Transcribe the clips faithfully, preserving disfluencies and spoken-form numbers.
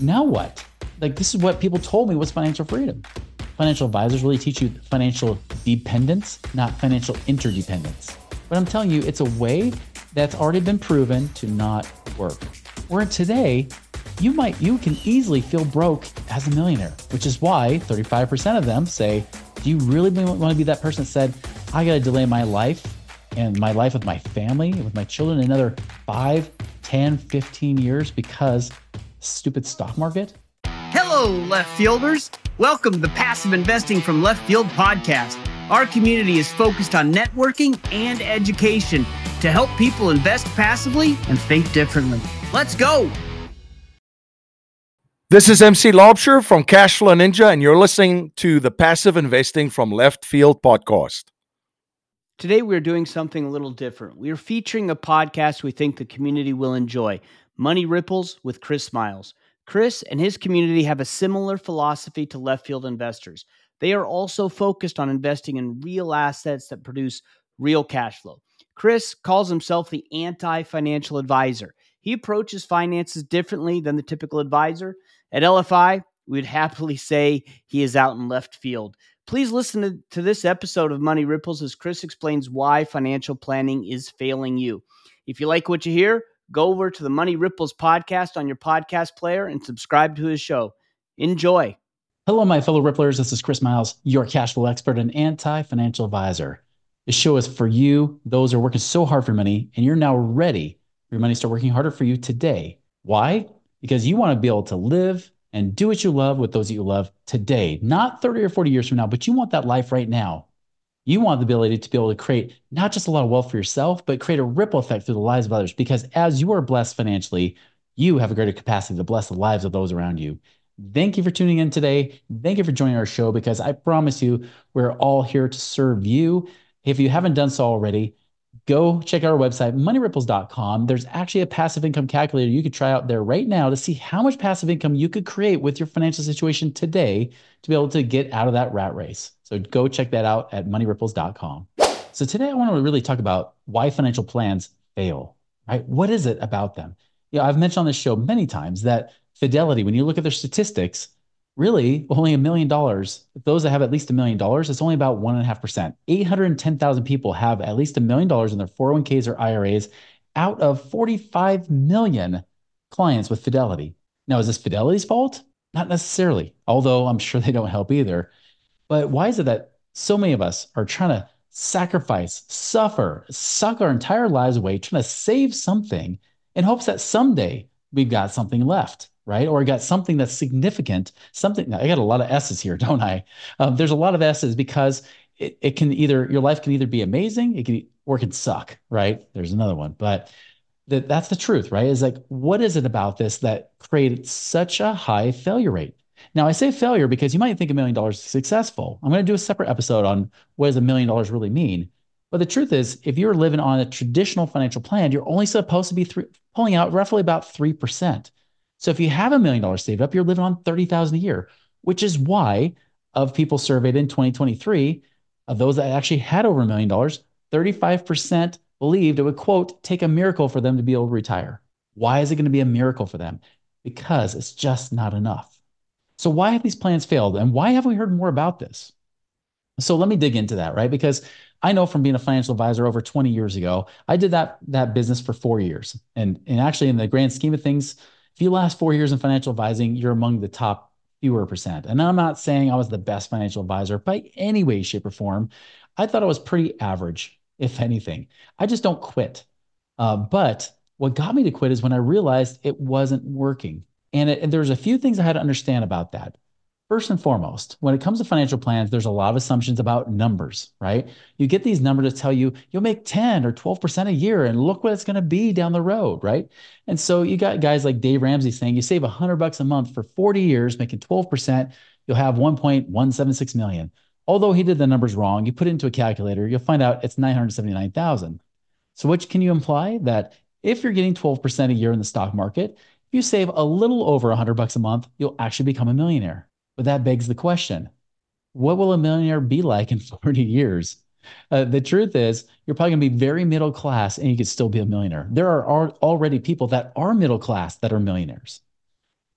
now what? Like, this is what people told me was financial freedom. Financial advisors really teach you financial dependence, not financial interdependence. But I'm telling you, it's a way that's already been proven to not work. Where today, you might, you can easily feel broke as a millionaire, which is why thirty-five percent of them say, do you really want to be that person that said, I got to delay my life and my life with my family, with my children, another five, ten, fifteen years because stupid stock market? Hello, left fielders. Welcome to the Passive Investing from Left Field podcast. Our community is focused on networking and education to help people invest passively and think differently. Let's go. This is M C Laubscher from Cashflow Ninja, and you're listening to the Passive Investing from Left Field podcast. Today, we're doing something a little different. We are featuring a podcast we think the community will enjoy, Money Ripples with Chris Miles. Chris and his community have a similar philosophy to left field investors. They are also focused on investing in real assets that produce real cash flow. Chris calls himself the anti-financial advisor. He approaches finances differently than the typical advisor. At L F I, we would happily say he is out in left field. Please listen to, to this episode of Money Ripples as Chris explains why financial planning is failing you. If you like what you hear, go over to the Money Ripples podcast on your podcast player and subscribe to his show. Enjoy. Hello, my fellow Ripplers. This is Chris Miles, your cash flow expert and anti-financial advisor. This show is for you, those who are working so hard for money, and you're now ready for your money to start working harder for you today. Why? Because you want to be able to live and do what you love with those that you love today, not thirty or forty years from now, but you want that life right now. You want the ability to be able to create not just a lot of wealth for yourself, but create a ripple effect through the lives of others. Because as you are blessed financially, you have a greater capacity to bless the lives of those around you. Thank you for tuning in today. Thank you for joining our show, because I promise you, we're all here to serve you. If you haven't done so already, go check out our website, money ripples dot com. There's actually a passive income calculator you could try out there right now to see how much passive income you could create with your financial situation today to be able to get out of that rat race. So go check that out at money ripples dot com. So today I want to really talk about why financial plans fail, right? What is it about them? You know, I've mentioned on this show many times that Fidelity, when you look at their statistics, really only a million dollars. Those that have at least a million dollars, it's only about one and a half percent. eight hundred ten thousand people have at least a million dollars in their four oh one k's or I R As out of forty-five million clients with Fidelity. Now, is this Fidelity's fault? Not necessarily, although I'm sure they don't help either. But why is it that so many of us are trying to sacrifice, suffer, suck our entire lives away, trying to save something in hopes that someday we've got something left, right? Or got something that's significant, something, I got a lot of S's here, don't I? Um, there's a lot of S's because it, it can either, your life can either be amazing, it can, or it can suck, right? There's another one, but the, that's the truth, right? Is like, what is it about this that created such a high failure rate? Now, I say failure because you might think a million dollars is successful. I'm going to do a separate episode on what does a million dollars really mean. But the truth is, if you're living on a traditional financial plan, you're only supposed to be three, pulling out roughly about three percent. So if you have a million dollars saved up, you're living on thirty thousand dollars a year, which is why of people surveyed in twenty twenty-three, of those that actually had over a million dollars, thirty-five percent believed it would, quote, take a miracle for them to be able to retire. Why is it going to be a miracle for them? Because it's just not enough. So why have these plans failed? And why haven't we heard more about this? So let me dig into that, right? Because I know from being a financial advisor over twenty years ago, I did that, that business for four years. And, and actually, in the grand scheme of things, if you last four years in financial advising, you're among the top fewer percent. And I'm not saying I was the best financial advisor by any way, shape, or form. I thought I was pretty average, if anything. I just don't quit. Uh, but what got me to quit is when I realized it wasn't working. And, it, and there's a few things I had to understand about that. First and foremost, when it comes to financial plans, there's a lot of assumptions about numbers, right? You get these numbers to tell you you'll make ten or twelve percent a year and look what it's going to be down the road, right? And so you got guys like Dave Ramsey saying you save one hundred bucks a month for forty years, making twelve percent, you'll have one point one seven six million. Although he did the numbers wrong, you put it into a calculator, you'll find out it's nine hundred seventy-nine thousand. So what can you imply? That if you're getting twelve percent a year in the stock market, if you save a little over one hundred bucks a month, you'll actually become a millionaire. But that begs the question, what will a millionaire be like in forty years? Uh, the truth is, you're probably going to be very middle class and you could still be a millionaire. There are already people that are middle class that are millionaires.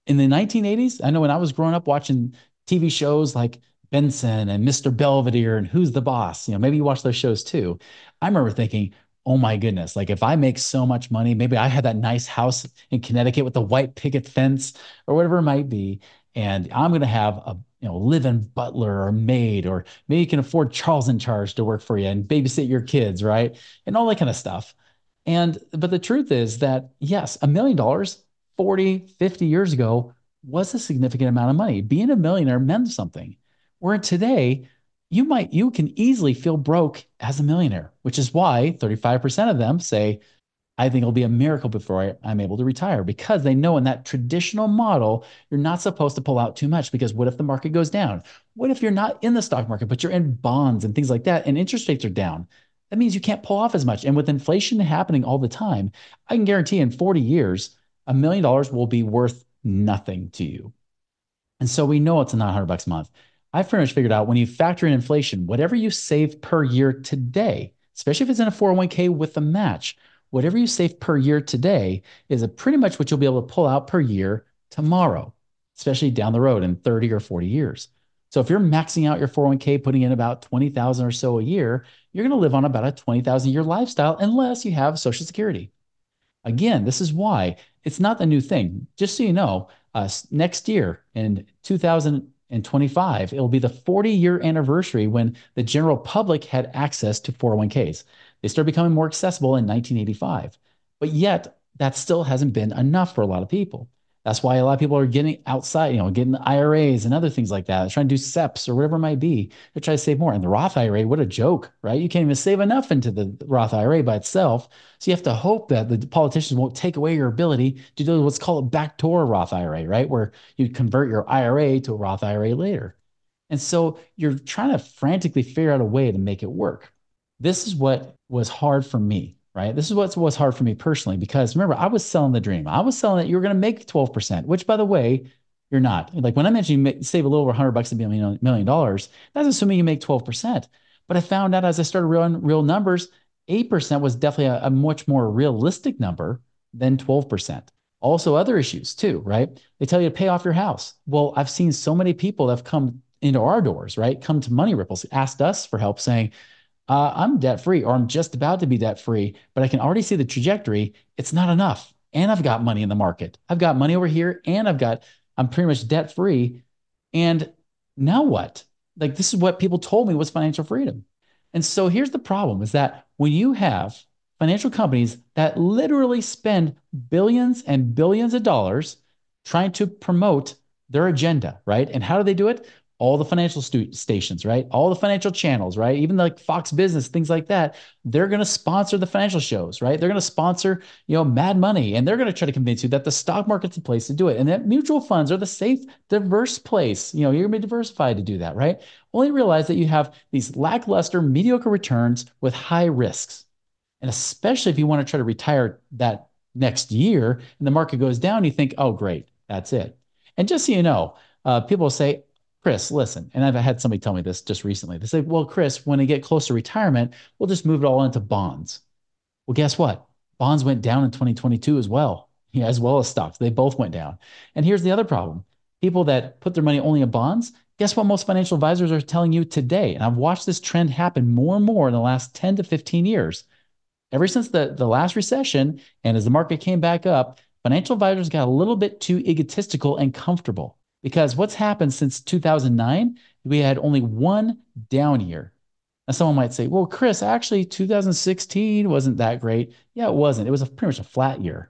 In the nineteen eighties, I know when I was growing up watching T V shows like Benson and Mister Belvedere and Who's the Boss, you know, maybe you watch those shows too. I remember thinking, oh my goodness, like if I make so much money, maybe I had that nice house in Connecticut with the white picket fence or whatever it might be, and I'm going to have a you know live-in butler or maid, or maybe you can afford Charles in Charge to work for you and babysit your kids, right? And all that kind of stuff. And but the truth is that yes, a million dollars forty, fifty years ago was a significant amount of money. Being a millionaire meant something. Where today, you might you can easily feel broke as a millionaire, which is why thirty-five percent of them say, I think it'll be a miracle before I, I'm able to retire, because they know in that traditional model, you're not supposed to pull out too much, because what if the market goes down? What if you're not in the stock market, but you're in bonds and things like that, and interest rates are down? That means you can't pull off as much. And with inflation happening all the time, I can guarantee in forty years, a million dollars will be worth nothing to you. And so we know it's not one hundred bucks a month. I've pretty much figured out when you factor in inflation, whatever you save per year today, especially if it's in a four oh one k with a match, whatever you save per year today is a pretty much what you'll be able to pull out per year tomorrow, especially down the road in thirty or forty years. So if you're maxing out your four oh one k, putting in about twenty thousand or so a year, you're going to live on about a twenty thousand a year lifestyle unless you have Social Security. Again, this is why it's not the new thing. Just so you know, uh, next year in two thousand twenty-five, it will be the forty year anniversary when the general public had access to four oh one k's. They started becoming more accessible in nineteen eighty-five, but yet that still hasn't been enough for a lot of people. That's why a lot of people are getting outside, you know, getting I R As and other things like that. They're trying to do S E Ps or whatever it might be to try to save more. And the Roth I R A, what a joke, right? You can't even save enough into the Roth I R A by itself. So you have to hope that the politicians won't take away your ability to do what's called a backdoor Roth I R A, right? Where you convert your I R A to a Roth I R A later. And so you're trying to frantically figure out a way to make it work. This is what was hard for me, right? This is what was hard for me personally, because remember, I was selling the dream. I was selling that you were going to make twelve percent, which by the way, you're not. Like when I mentioned you make, save a little over one hundred bucks to be a million, million dollars, that's assuming you make twelve percent. But I found out as I started real, real numbers, eight percent was definitely a, a much more realistic number than twelve percent. Also other issues too, right? They tell you to pay off your house. Well, I've seen so many people that have come into our doors, right? Come to Money Ripples, asked us for help saying, uh, I'm debt free, or I'm just about to be debt free, but I can already see the trajectory. It's not enough. And I've got money in the market. I've got money over here, and I've got, I'm pretty much debt free. And now what? Like, this is what people told me was financial freedom. And so here's the problem is that when you have financial companies that literally spend billions and billions of dollars trying to promote their agenda, right? And how do they do it? All the financial stu- stations, right? All the financial channels, right? Even like Fox Business, things like that. They're going to sponsor the financial shows, right? They're going to sponsor, you know, Mad Money, and they're going to try to convince you that the stock market's the place to do it, and that mutual funds are the safe, diverse place. You know, you're going to be diversified to do that, right? Only realize that you have these lackluster, mediocre returns with high risks, and especially if you want to try to retire that next year and the market goes down, you think, oh, great, that's it. And just so you know, uh, people say, Chris, listen, and I've had somebody tell me this just recently. They say, well, Chris, when I get close to retirement, we'll just move it all into bonds. Well, guess what? Bonds went down in twenty twenty-two as well, yeah, as well as stocks. They both went down. And here's the other problem. People that put their money only in bonds, guess what most financial advisors are telling you today? And I've watched this trend happen more and more in the last ten to fifteen years. Ever since the, the last recession, and as the market came back up, financial advisors got a little bit too egotistical and comfortable. Because what's happened since two thousand nine, we had only one down year. Now, someone might say, well, Chris, actually, two thousand sixteen wasn't that great. Yeah, it wasn't. It was a, pretty much a flat year.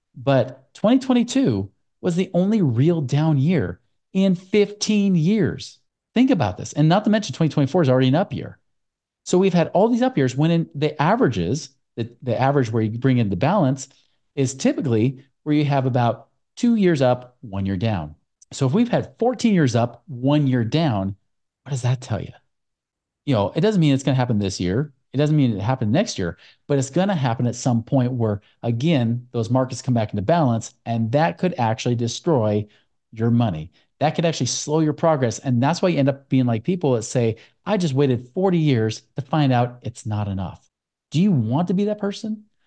But twenty twenty-two was the only real down year in fifteen years. Think about this. And not to mention twenty twenty-four is already an up year. So we've had all these up years when in the averages, the, the average where you bring in the balance is typically where you have about two years up, one year down. So if we've had fourteen years up, one year down, what does that tell you? You know, it doesn't mean it's going to happen this year. It doesn't mean it happened next year, but it's going to happen at some point where, again, those markets come back into balance, and that could actually destroy your money. That could actually slow your progress. And that's why you end up being like people that say, I just waited forty years to find out it's not enough. Do you want to be that person?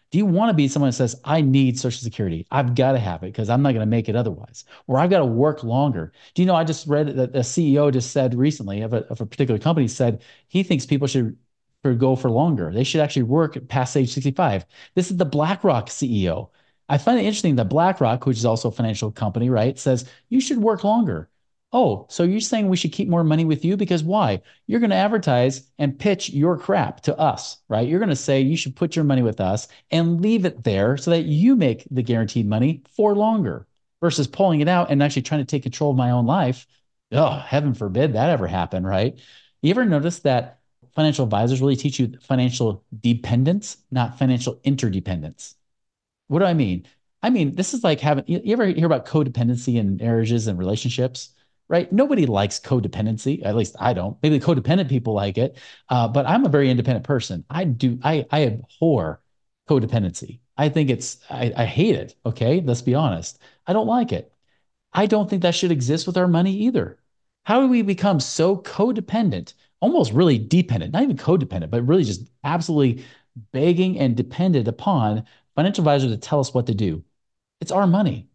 Do you want to be someone that says, I need Social Security? I've got to have it because I'm not going to make it otherwise. Or I've got to work longer. Do you know, I just read that a C E O just said recently of a, of a particular company said he thinks people should go for longer. They should actually work past age sixty-five. This is the BlackRock C E O. I find it interesting that BlackRock, which is also a financial company, right, says you should work longer. Oh, so you're saying we should keep more money with you because why? You're going to advertise and pitch your crap to us, right? You're going to say you should put your money with us and leave it there so that you make the guaranteed money for longer versus pulling it out and actually trying to take control of my own life. Oh, heaven forbid that ever happen, right? You ever notice that financial advisors really teach you financial dependence, not financial interdependence? What do I mean? I mean, this is like having, you ever hear about codependency in marriages and relationships? Right? Nobody likes codependency. At least I don't. Maybe the codependent people like it. Uh, but I'm a very independent person. I do. I, I abhor codependency. I think it's, I, I hate it. Okay. Let's be honest. I don't like it. I don't think that should exist with our money either. How do we become so codependent, almost really dependent, not even codependent, but really just absolutely begging and dependent upon financial advisors to tell us what to do? It's our money.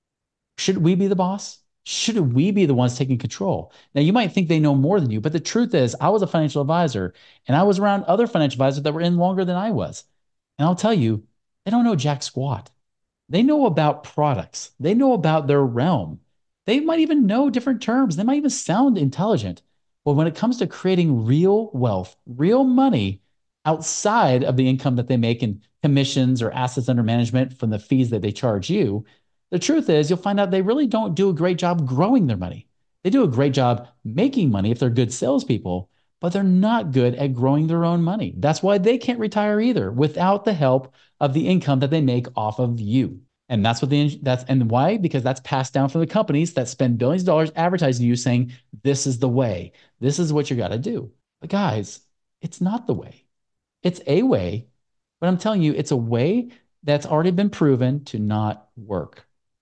Should we be the boss? Should we be the ones taking control? Now, you might think they know more than you, but the truth is, I was a financial advisor and I was around other financial advisors that were in longer than I was. And I'll tell you, they don't know jack squat. They know about products. They know about their realm. They might even know different terms. They might even sound intelligent. But when it comes to creating real wealth, real money outside of the income that they make in commissions or assets under management from the fees that they charge you, the truth is, you'll find out they really don't do a great job growing their money. They do a great job making money if they're good salespeople, but they're not good at growing their own money. That's why they can't retire either without the help of the income that they make off of you. And that's what the that's and why? Because that's passed down from the companies that spend billions of dollars advertising you, saying this is the way, this is what you got to do. But guys, it's not the way. It's a way, but I'm telling you, it's a way that's already been proven to not work.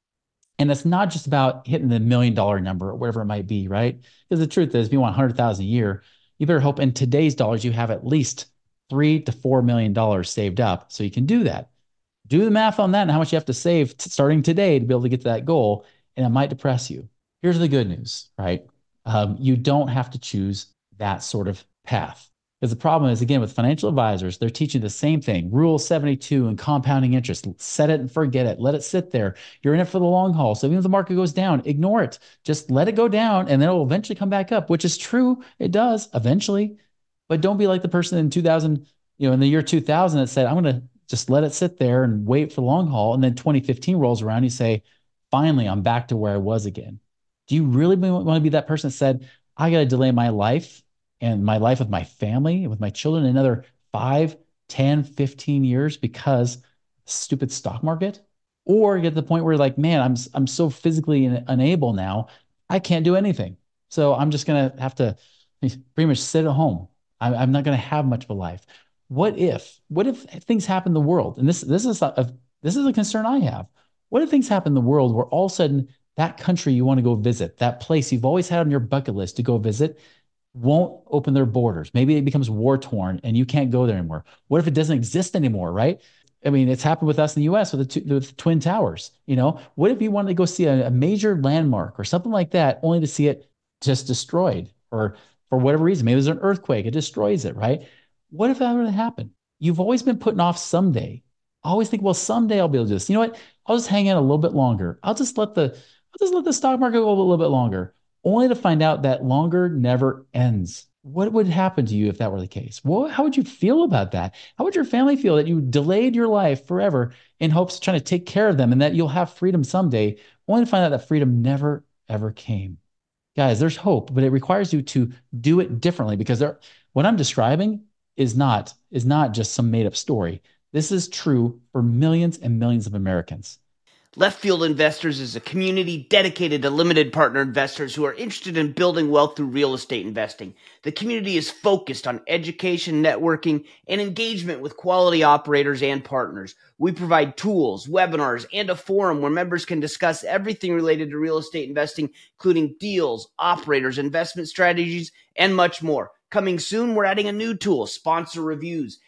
And it's not just about hitting the million dollar number or whatever it might be, right? Because the truth is, if you want one hundred thousand a year, you better hope in today's dollars you have at least three to four million dollars saved up so you can do that. Do the math on that and how much you have to save t- starting today to be able to get to that goal, and it might depress you. Here's the good news, right? Um, you don't have to choose that sort of path. Because the problem is, again, with financial advisors, they're teaching the same thing, Rule seventy-two and compounding interest. Set it and forget it. Let it sit there. You're in it for the long haul. So even if the market goes down, ignore it. Just let it go down and then it will eventually come back up, which is true. It does eventually. But don't be like the person in two thousand, you know, in the year two thousand that said, I'm going to just let it sit there and wait for the long haul. And then twenty fifteen rolls around, you say, finally, I'm back to where I was again. Do you really want to be that person that said, I got to delay my life and my life with my family and with my children another five, ten, fifteen years because stupid stock market? Or get to the point where you're like, man, I'm, I'm so physically unable now, I can't do anything. So I'm just going to have to pretty much sit at home. I'm, I'm not going to have much of a life. What if, what if things happen in the world? And this, this is a, this is a concern I have. What if things happen in the world where all of a sudden that country you want to go visit, that place you've always had on your bucket list to go visit, won't open their borders? Maybe it becomes war torn and you can't go there anymore. What if it doesn't exist anymore, right? I mean, it's happened with us in the U S with the, two, with the Twin Towers. You know, what if you wanted to go see a, a major landmark or something like that, only to see it just destroyed, or for whatever reason, maybe there's an earthquake, it destroys it, right? What if that were to happen? You've always been putting off someday. I always think, well, someday I'll be able to do this. You know what? I'll just hang out a little bit longer. I'll just let the I'll just let the stock market go a little bit longer, only to find out that longer never ends. What would happen to you if that were the case? Well, how would you feel about that? How would your family feel that you delayed your life forever in hopes of trying to take care of them and that you'll have freedom someday, only to find out that freedom never, ever came? Guys, there's hope, but it requires you to do it differently, because there, what I'm describing is not, is not just some made up story. This is true for millions and millions of Americans. Left Field Investors is a community dedicated to limited partner investors who are interested in building wealth through real estate investing. The community is focused on education, networking, and engagement with quality operators and partners. We provide tools, webinars, and a forum where members can discuss everything related to real estate investing, including deals, operators, investment strategies, and much more. Coming soon, we're adding a new tool, sponsor reviews.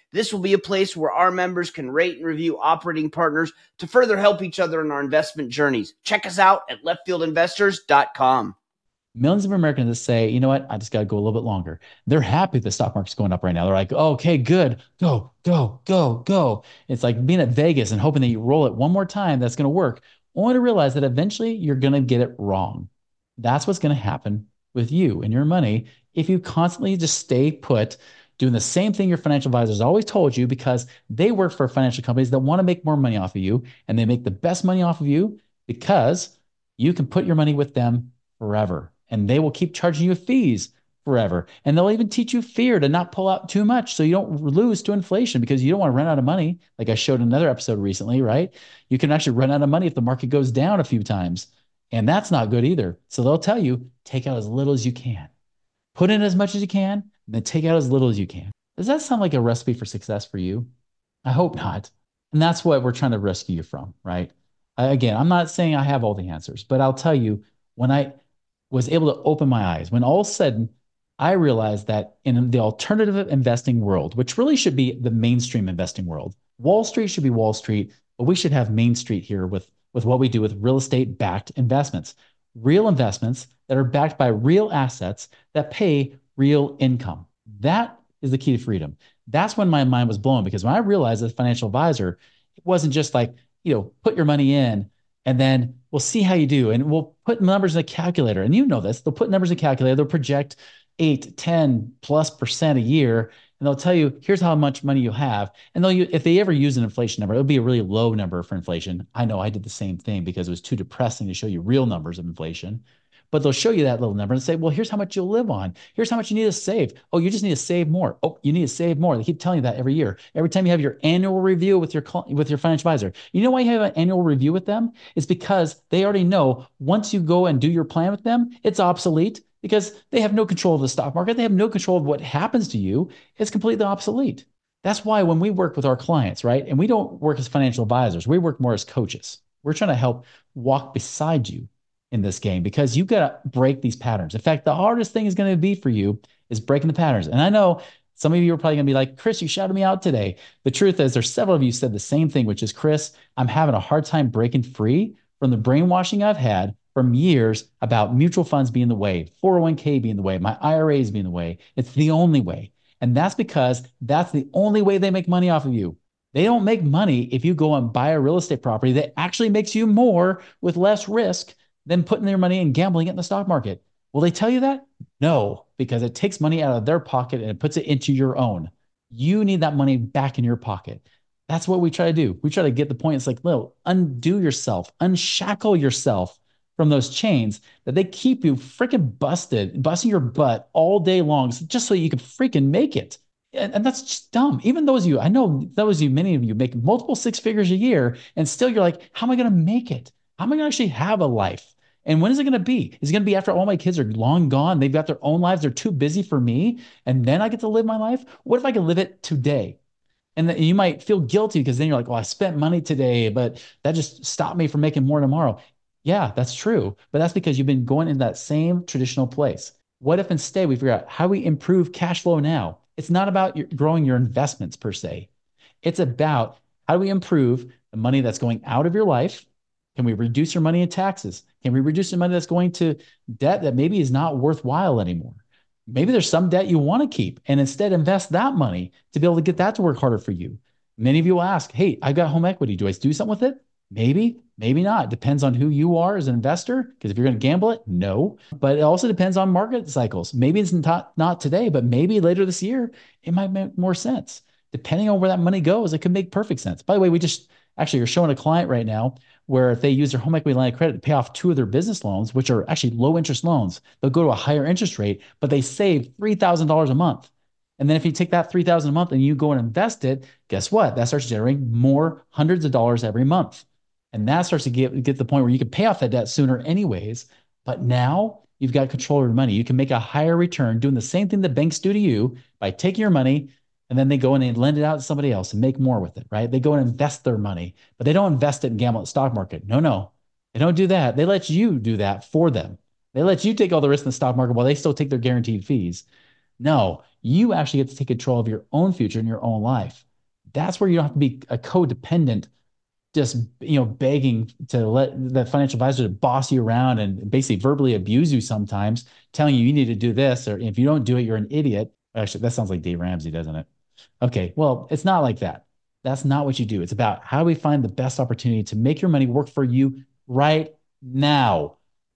This will be a place where our members can rate and review operating partners to further help each other in our investment journeys. Check us out at left field investors dot com. Millions of Americans that say, you know what, I just got to go a little bit longer. They're happy the stock market's going up right now. They're like, oh, okay, good. Go, go, go, go. It's like being at Vegas and hoping that you roll it one more time that's going to work, only to realize that eventually you're going to get it wrong. That's what's going to happen with you and your money if you constantly just stay put doing the same thing your financial advisors always told you, because they work for financial companies that want to make more money off of you, and they make the best money off of you because you can put your money with them forever. And they will keep charging you fees forever. And they'll even teach you fear to not pull out too much so you don't lose to inflation, because you don't want to run out of money. Like I showed in another episode recently, right? You can actually run out of money if the market goes down a few times. And that's not good either. So they'll tell you, take out as little as you can. Put in as much as you can, and then take out as little as you can. Does that sound like a recipe for success for you? I hope not. And that's what we're trying to rescue you from, right? Again, I'm not saying I have all the answers, but I'll tell you, when I was able to open my eyes, when all of a sudden I realized that in the alternative investing world, which really should be the mainstream investing world, Wall Street should be Wall Street, but we should have Main Street here with, with what we do with real estate backed investments, real investments that are backed by real assets that pay real income. That is the key to freedom. That's when my mind was blown, because when I realized as a financial advisor, it wasn't just like, you know, put your money in and then we'll see how you do. And we'll put numbers in a calculator. And you know this, they'll put numbers in a calculator. They'll project eight, ten plus percent a year. And they'll tell you, here's how much money you have. And they'll, if they ever use an inflation number, it'll be a really low number for inflation. I know I did the same thing because it was too depressing to show you real numbers of inflation. But they'll show you that little number and say, well, here's how much you'll live on. Here's how much you need to save. Oh, you just need to save more. Oh, you need to save more. They keep telling you that every year. Every time you have your annual review with your with your financial advisor. You know why you have an annual review with them? It's because they already know once you go and do your plan with them, it's obsolete, because they have no control of the stock market. They have no control of what happens to you. It's completely obsolete. That's why when we work with our clients, right, and we don't work as financial advisors, we work more as coaches. We're trying to help walk beside you in this game, because you got to break these patterns. In fact, the hardest thing is going to be for you is breaking the patterns. And I know some of you are probably going to be like, Chris, you shouted me out today. The truth is, there's several of you said the same thing, which is, Chris, I'm having a hard time breaking free from the brainwashing I've had from years about mutual funds being the way, four oh one k being the way, my I R As being the way. It's the only way. And that's because that's the only way they make money off of you. They don't make money if you go and buy a real estate property that actually makes you more with less risk than putting their money and gambling it in the stock market. Will they tell you that? No, because it takes money out of their pocket and it puts it into your own. You need that money back in your pocket. That's what we try to do. We try to get the point. It's like, no, undo yourself, unshackle yourself from those chains that they keep you freaking busted, busting your butt all day long, just so you can freaking make it. And, and that's just dumb. Even those of you, I know those of you, many of you make multiple six figures a year, and still you're like, how am I going to make it? How am I going to actually have a life? And when is it going to be? Is it going to be after all my kids are long gone? They've got their own lives. They're too busy for me. And then I get to live my life? What if I could live it today? And you might feel guilty because then you're like, well, I spent money today, but that just stopped me from making more tomorrow. Yeah, that's true. But that's because you've been going in that same traditional place. What if instead we figure out how we improve cash flow now? It's not about your, growing your investments per se. It's about how do we improve the money that's going out of your life? Can we reduce your money in taxes? Can we reduce the money that's going to debt that maybe is not worthwhile anymore? Maybe there's some debt you want to keep and instead invest that money to be able to get that to work harder for you. Many of you will ask, hey, I've got home equity. Do I do something with it? Maybe, maybe not. Depends on who you are as an investor. Because if you're going to gamble it, no. But it also depends on market cycles. Maybe it's not, not today, but maybe later this year, it might make more sense. Depending on where that money goes, it could make perfect sense. By the way, we just actually are showing a client right now where if they use their home equity line of credit to pay off two of their business loans, which are actually low interest loans, they'll go to a higher interest rate, but they save three thousand dollars a month. And then if you take that three thousand dollars a month and you go and invest it, guess what? That starts generating more hundreds of dollars every month. And that starts to get, get to the point where you can pay off that debt sooner anyways. But now you've got control of your money. You can make a higher return doing the same thing that banks do to you by taking your money, and then they go in and lend it out to somebody else and make more with it, right? They go and invest their money, but they don't invest it and gamble at the stock market. No, no, they don't do that. They let you do that for them. They let you take all the risk in the stock market while they still take their guaranteed fees. No, you actually get to take control of your own future and your own life. That's where you don't have to be a codependent, just, you know, begging to let the financial advisor to boss you around and basically verbally abuse you sometimes, telling you you need to do this, or if you don't do it, you're an idiot. Actually, that sounds like Dave Ramsey, doesn't it? Okay, well, it's not like that. That's not what you do. It's about how do we find the best opportunity to make your money work for you right now,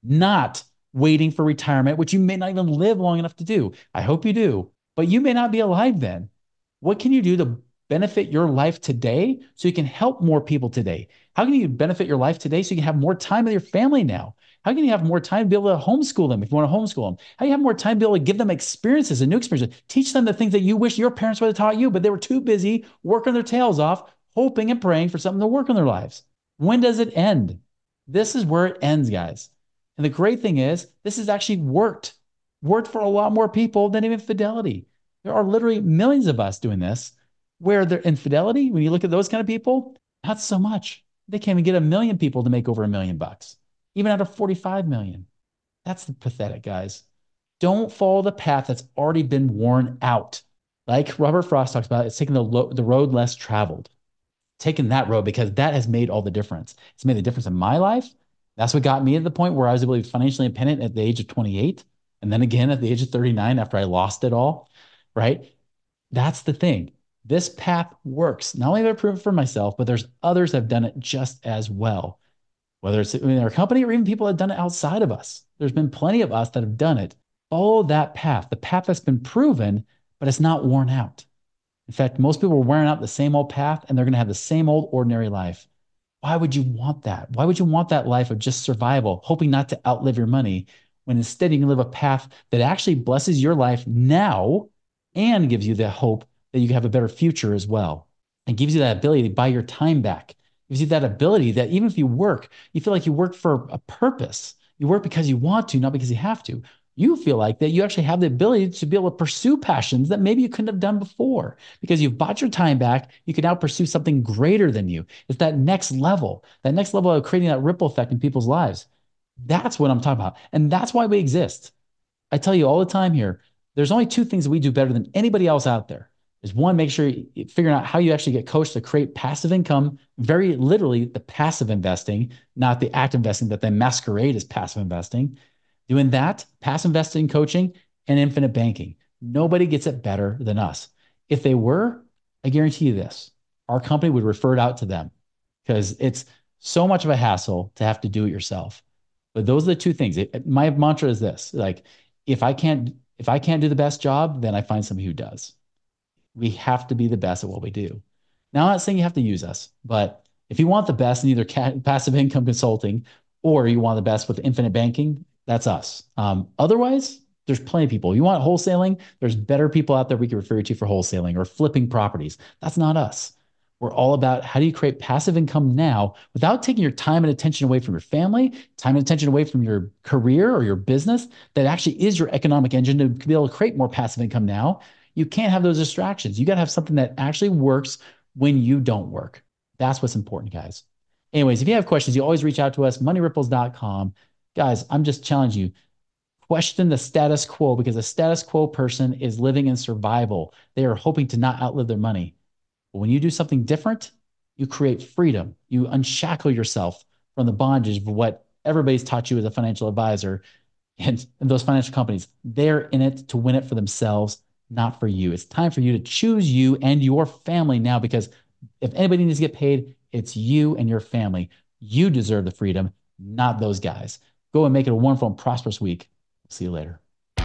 not waiting for retirement, which you may not even live long enough to do. I hope you do, but you may not be alive then. What can you do to benefit your life today so you can help more people today? How can you benefit your life today so you can have more time with your family now? How can you have more time to be able to homeschool them if you want to homeschool them? How do you have more time to be able to give them experiences and new experiences? Teach them the things that you wish your parents would have taught you, but they were too busy working their tails off, hoping and praying for something to work in their lives. When does it end? This is where it ends, guys. And the great thing is, this has actually worked, worked for a lot more people than even Fidelity. There are literally millions of us doing this, where their infidelity, when you look at those kind of people, not so much. They can't even get a million people to make over a million bucks, even out of forty-five million. That's pathetic, guys. Don't follow the path that's already been worn out. Like Robert Frost talks about, it's taking the, lo- the road less traveled. Taking that road, because that has made all the difference. It's made a difference in my life. That's what got me to the point where I was able to be financially independent at the age of twenty-eight. And then again at the age of thirty-nine after I lost it all, right? That's the thing. This path works. Not only have I proven it for myself, but there's others that have done it just as well. Whether it's in our company or even people that have done it outside of us. There's been plenty of us that have done it. Follow that path, the path that's been proven, but it's not worn out. In fact, most people are wearing out the same old path and they're going to have the same old ordinary life. Why would you want that? Why would you want that life of just survival, hoping not to outlive your money, when instead you can live a path that actually blesses your life now and gives you the hope that you can have a better future as well, and gives you that ability to buy your time back, gives you that ability that even if you work, you feel like you work for a purpose. You work because you want to, not because you have to. You feel like that you actually have the ability to be able to pursue passions that maybe you couldn't have done before. Because you've bought your time back, you can now pursue something greater than you. It's that next level, that next level of creating that ripple effect in people's lives. That's what I'm talking about. And that's why we exist. I tell you all the time here, there's only two things that we do better than anybody else out there. Is one, make sure you figure out how you actually get coached to create passive income, very literally the passive investing, not the active investing that they masquerade as passive investing. Doing that, passive investing coaching, and infinite banking. Nobody gets it better than us. If they were, I guarantee you this, our company would refer it out to them because it's so much of a hassle to have to do it yourself. But those are the two things. It, my mantra is this, like, if I can't, if I can't do the best job, then I find somebody who does. We have to be the best at what we do. Now, I'm not saying you have to use us, but if you want the best in either ca- passive income consulting or you want the best with infinite banking, that's us. Um, otherwise, there's plenty of people. You want wholesaling? There's better people out there we can refer you to for wholesaling or flipping properties. That's not us. We're all about how do you create passive income now without taking your time and attention away from your family, time and attention away from your career or your business that actually is your economic engine to be able to create more passive income now. You can't have those distractions. You got to have something that actually works when you don't work. That's what's important, guys. Anyways, if you have questions, you always reach out to us, money ripples dot com. Guys, I'm just challenging you. Question the status quo, because a status quo person is living in survival. They are hoping to not outlive their money. But when you do something different, you create freedom. You unshackle yourself from the bondage of what everybody's taught you as a financial advisor. And, and those financial companies, they're in it to win it for themselves, not for you. It's time for you to choose you and your family now, because if anybody needs to get paid, it's you and your family. You deserve the freedom, not those guys. Go and make it a wonderful and prosperous week. See you later.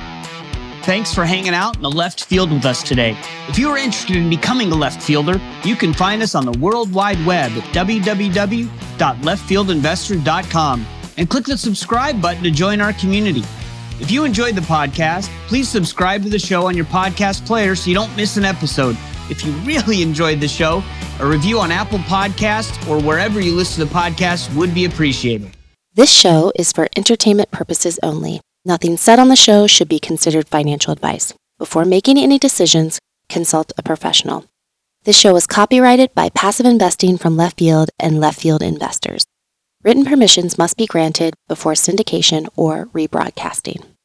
Thanks for hanging out in the left field with us today. If you are interested in becoming a left fielder, you can find us on the World Wide Web at w w w dot left field investor dot com and click the subscribe button to join our community. If you enjoyed the podcast, please subscribe to the show on your podcast player so you don't miss an episode. If you really enjoyed the show, a review on Apple Podcasts or wherever you listen to podcasts would be appreciated. This show is for entertainment purposes only. Nothing said on the show should be considered financial advice. Before making any decisions, consult a professional. This show is copyrighted by Passive Investing from Left Field and Left Field Investors. Written permissions must be granted before syndication or rebroadcasting.